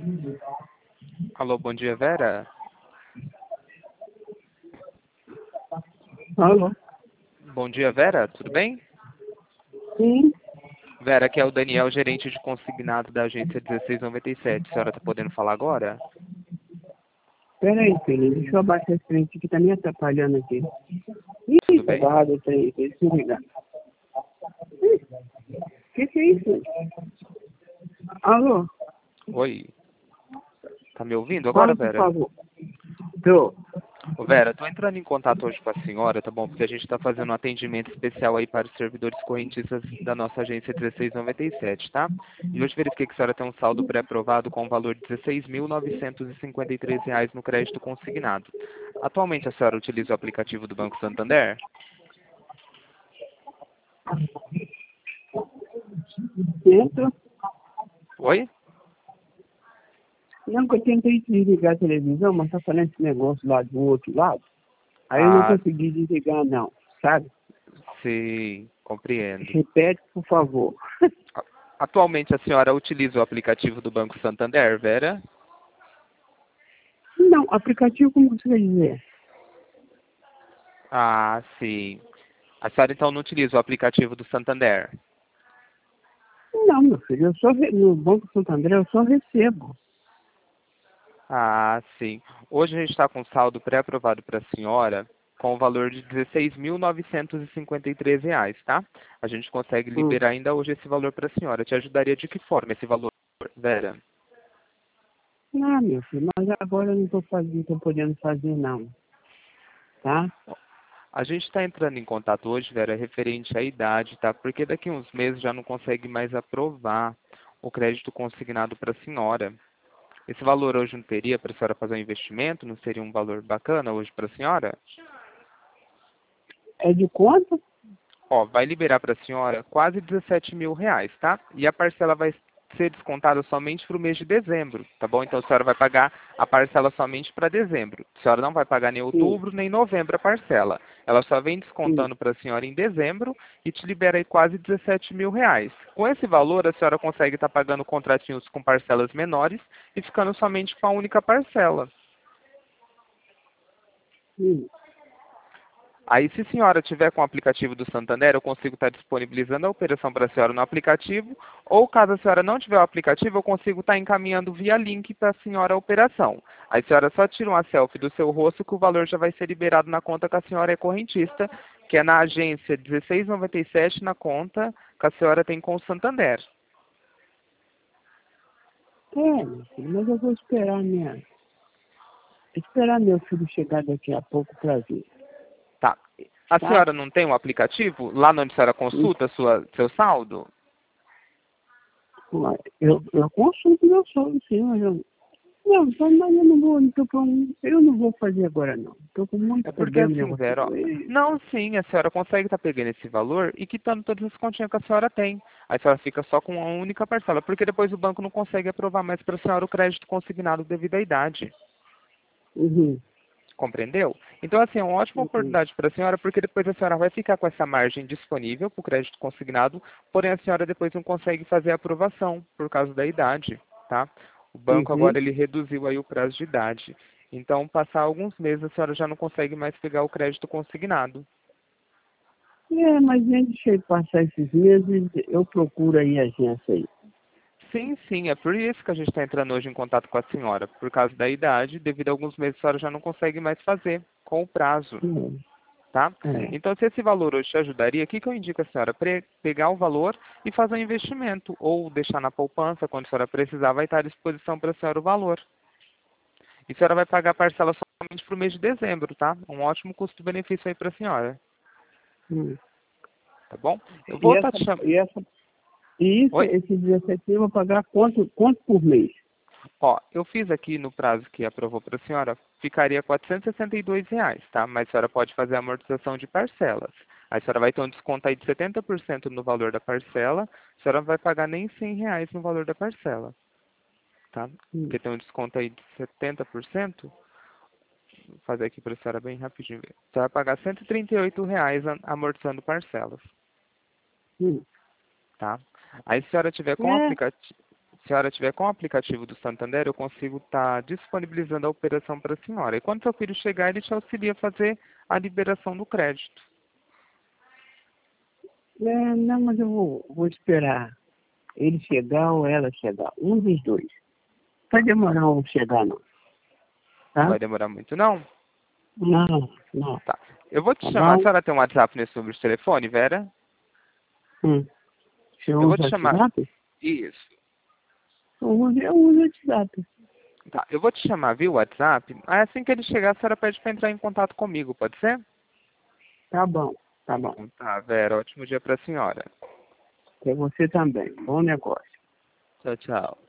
Alô, bom dia, Vera. Alô? Bom dia, Vera, tudo bem? Sim, Vera, aqui é o Daniel, gerente de consignado da agência 1697. A senhora está podendo falar agora? peraí, filho, deixa eu abaixar esse frente que tá me atrapalhando aqui. Ih, Tudo tá bem? barrado isso aí, deixa eu ligar. Que é isso? Alô? Oi, tá me ouvindo agora, Fala, por Vera? favor. Tô. Ô, Vera, tô entrando em contato hoje com a senhora, tá bom? Porque a gente está fazendo um atendimento especial aí para os servidores correntistas da nossa agência 1697, tá? E hoje verifiquei que a senhora tem um saldo pré-aprovado com o valor de R$ 16.953 no crédito consignado. Atualmente a senhora utiliza o aplicativo do Banco Santander? Dentro? Oi? Não, que eu tentei desligar a televisão, mas tá falando esse negócio lá do outro lado. Aí eu não Ah, consegui desligar, não. Sabe? sim, compreendo. Repete, por favor. Atualmente a senhora utiliza o aplicativo do Banco Santander, Vera? Não, aplicativo, como você quer dizer? Ah, sim. A senhora então não utiliza o aplicativo do Santander? Não, meu filho, no Banco Santander eu só recebo. Ah, sim. Hoje a gente está com saldo pré-aprovado para a senhora com o valor de R$ 16.953, tá? A gente consegue Hum. liberar ainda hoje esse valor para a senhora. Te ajudaria de que forma esse valor, Vera? Ah, meu filho, mas agora eu não tô fazendo, não tô podendo fazer, não. Tá? A gente está entrando em contato hoje, Vera, referente à idade, tá? Porque daqui a uns meses já não consegue mais aprovar o crédito consignado para a senhora. Esse valor hoje não teria para a senhora fazer um investimento? Não seria um valor bacana hoje para a senhora? É de quanto? Ó, vai liberar para a senhora quase R$ 17.000, tá? E a parcela vai ser descontada somente para o mês de dezembro, tá bom? Então a senhora vai pagar a parcela somente para dezembro. A senhora não vai pagar nem Sim, outubro nem novembro a parcela. Ela só vem sim. descontando para a senhora em dezembro e te libera aí quase R$ 17.000. Com esse valor, a senhora consegue estar pagando contratinhos com parcelas menores e ficando somente com a única parcela. Sim. Aí, se a senhora tiver com o aplicativo do Santander, eu consigo estar disponibilizando a operação para a senhora no aplicativo, ou caso a senhora não tiver o aplicativo, eu consigo estar encaminhando via link para a senhora a operação. Aí a senhora só tira uma selfie do seu rosto que o valor já vai ser liberado na conta que a senhora é correntista, que é na agência 1697, na conta que a senhora tem com o Santander. É, meu filho, mas eu vou esperar meu filho chegar daqui a pouco para ver, Tá. A tá? senhora não tem o aplicativo lá onde a senhora Hum, consulta seu saldo? mas eu consulto meu sono, sim, mas não, só, mas eu não vou, eu não vou fazer agora, não. Estou com muito É porque problema, assim, negócio de Vera, ó, doer. não, sim, a senhora consegue estar pegando esse valor e quitando todas as continhas que a senhora tem. Aí a senhora fica só com uma única parcela, porque depois o banco não consegue aprovar mais para a senhora o crédito consignado devido à idade. Uhum, Compreendeu? Então, assim, é uma ótima uhum, oportunidade para a senhora, porque depois a senhora vai ficar com essa margem disponível para o crédito consignado, porém a senhora depois não consegue fazer a aprovação por causa da idade, tá? O banco uhum. agora ele reduziu aí o prazo de idade. Então, passar alguns meses a senhora já não consegue mais pegar o crédito consignado. É, mas deixa eu passar esses meses, eu procuro aí a agência aí. Sim, sim, é por isso que a gente está entrando hoje em contato com a senhora, por causa da idade, devido a alguns meses a senhora já não consegue mais fazer com o prazo, tá? É. Então, se esse valor hoje te ajudaria, o que, que eu indico a senhora? Pegar o valor e fazer um investimento, ou deixar na poupança, quando a senhora precisar, vai estar à disposição para a senhora o valor. E a senhora vai pagar a parcela somente para o mês de dezembro, tá? Um ótimo custo-benefício aí para a senhora, Hum. tá bom? Eu E vou estar essa, te chamando... e essa, e isso, Oi? esse 17 eu vou pagar quanto por mês? Ó, eu fiz aqui no prazo que aprovou para a senhora, ficaria R$ 462, tá? Mas a senhora pode fazer a amortização de parcelas. Aí a senhora vai ter um desconto aí de 70% no valor da parcela, a senhora não vai pagar nem R$ 100 no valor da parcela, tá? Hum. Porque tem um desconto aí de 70%, vou fazer aqui para a senhora bem rapidinho ver. Você vai pagar R$ 138 amortizando parcelas, Hum. tá? Aí se a senhora tiver com o É, aplicativo, senhora tiver com o aplicativo do Santander, eu consigo estar disponibilizando a operação para a senhora. E quando seu filho chegar, ele te auxilia a fazer a liberação do crédito. Não, mas eu vou esperar ele chegar ou ela chegar. Um dos dois. Vai demorar um chegar, não. Não Tá? vai demorar muito, não? Não, não. Tá. Eu vou te Tá chamar. A bom? senhora tem um WhatsApp nesse número de telefone, Vera? Você Eu vou usa te chamar. WhatsApp? Isso. Eu uso WhatsApp. Tá. Eu vou te chamar via WhatsApp. Aí assim que ele chegar, a senhora pede para entrar em contato comigo, pode ser? Tá bom, tá bom. Então tá, Vera. Ótimo dia para a senhora. Pra você também. Bom negócio. Tchau, tchau.